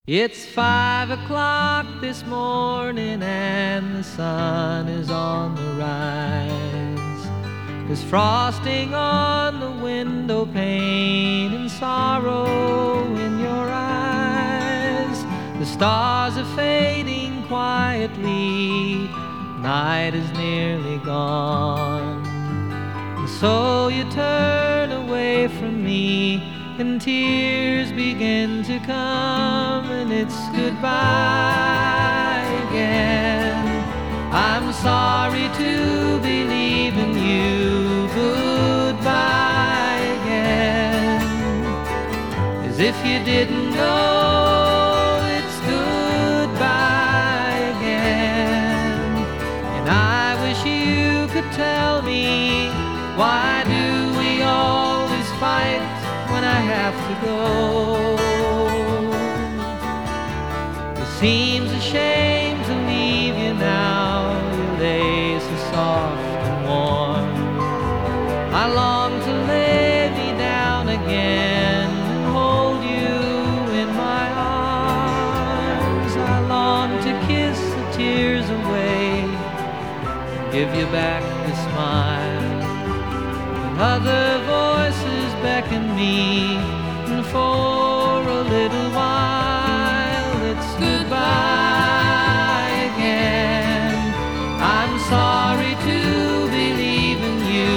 It's 5 o'clock this morning and the sun is on the rise. There's frosting on the window pane and sorrow in your eyes. The stars are fading quietly, night is nearly gone. And so you turn away from me and tears begin to come, and it's goodbye again. I'm sorry to be leaving you, goodbye again. As if you didn't know it's goodbye again. And I wish you could tell me, why do we always fight when I have to go? It seems a shame to leave you now, you lay so soft and warm. I long to lay me down again and hold you in my arms. I long to kiss the tears away and give you back the smile. Other voices beckon me, and for a little while it's goodbye again. I'm sorry to be leaving you,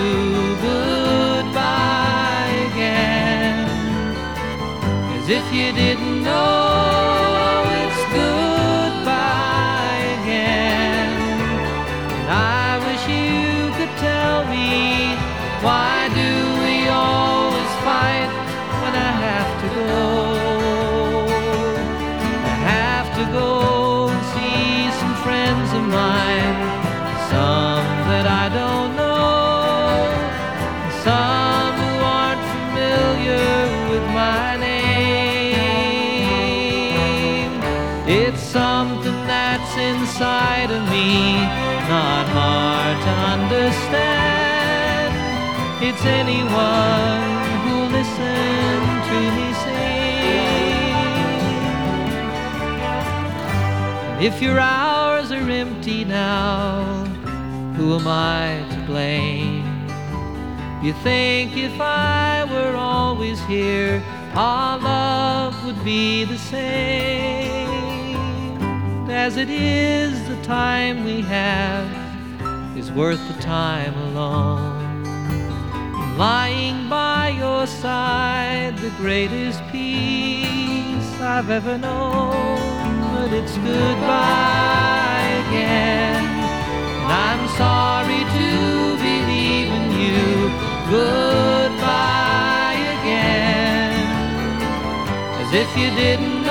goodbye again. As if you didn't know it's goodbye again. And I wish you could tell me, why do we always fight when I have to go? I have to go and see some friends of mine, some that I don't know, some who aren't familiar with my name. It's something that's inside of me, not hard to understand. It's anyone who'll listen to me sing. And if your hours are empty now, who am I to blame? You think if I were always here, our love would be the same. As it is, the time we have is worth the time alone. Lying by your side, the greatest peace I've ever known. But it's goodbye again, and I'm sorry to be leaving you, goodbye again. As if you didn't